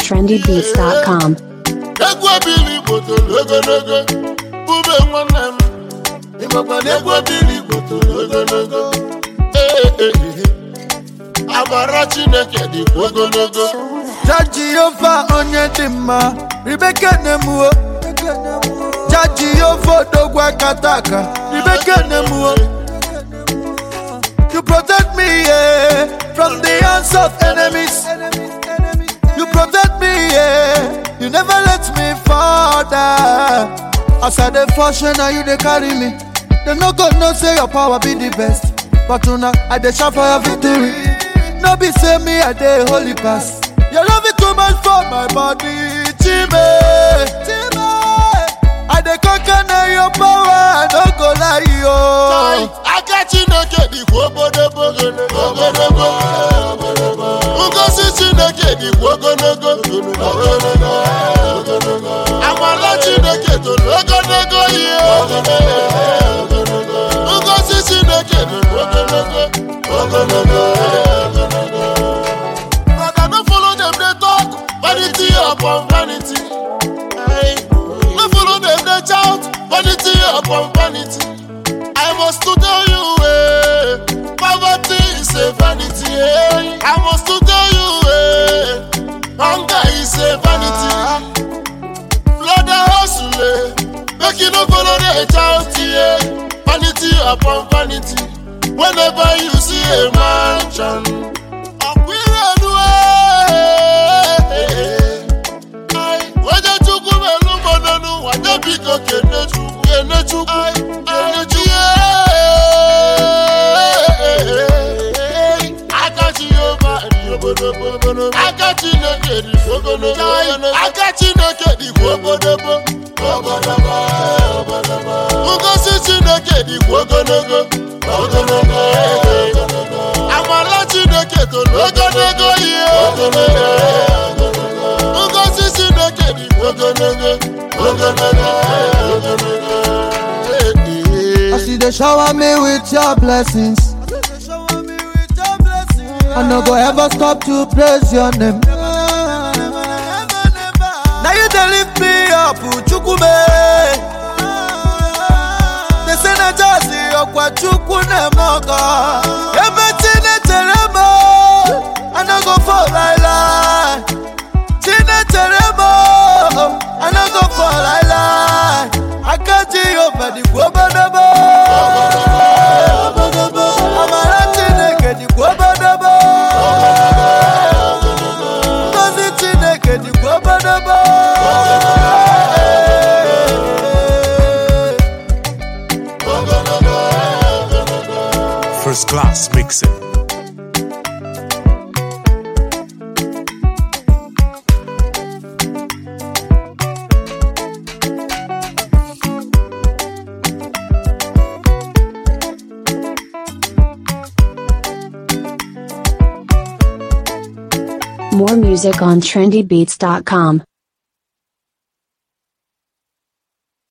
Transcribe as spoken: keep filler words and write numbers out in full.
trendy beats dot com. Jajiyova onye dị mma, Rebecca Nemuo. Jajiyova dogwa kataka, Rebecca Nemuo. You protect me, yeah, from the hands of enemies. You protect me, yeah. You never let me fall down. As I dey function, now you dey carry me. They no go no say your power be the best, but now I dey shout for your victory. No be say me I dey holy pass. Your love is too much for my body, Chime. I dey conquer now your power, I no go lie yo. I got you no get the wobo de bogo bogo de bogo. Ugo si chi no get the wogo no go bogo no go. I'm a lot you no get to logo no go yo. Ugo si chi no get the wogo no go bogo no go. But I don't follow them they talk vanity upon vanity. No follow them they shout vanity upon vanity. I must to tell you, eh, poverty is a vanity. Eh. I must to tell you, eh, hunger is a vanity. Blood a hustle, eh, make you no follow the child, eh. Vanity upon vanity. Whenever you see a mansion, we run away. I, when you took me, no more, no, no, what the big okay, no, you, no, you, I, I, I got you no get the wogo no go. I got you no get the wogo no go. Wogo no go. Ugo si you no get the wogo no go. Wogo no go. I'm a lot you no get the wogo no go. Wogo no go. Ugo si you no get the wogo no go. Wogo no go. I see they shower me with your blessings. I no go ever stop to praise your name. Now you dey lift me up, Chukwume. They say na jazzy okwa Chukwu mogo. Everything they teremo, I no go fall like lie. Chine teremo, I no go fall like lie. I can't see over the wobanabo. I'm a Latin, get the wobanabo. First class mixing. More music on trendy beats dot com.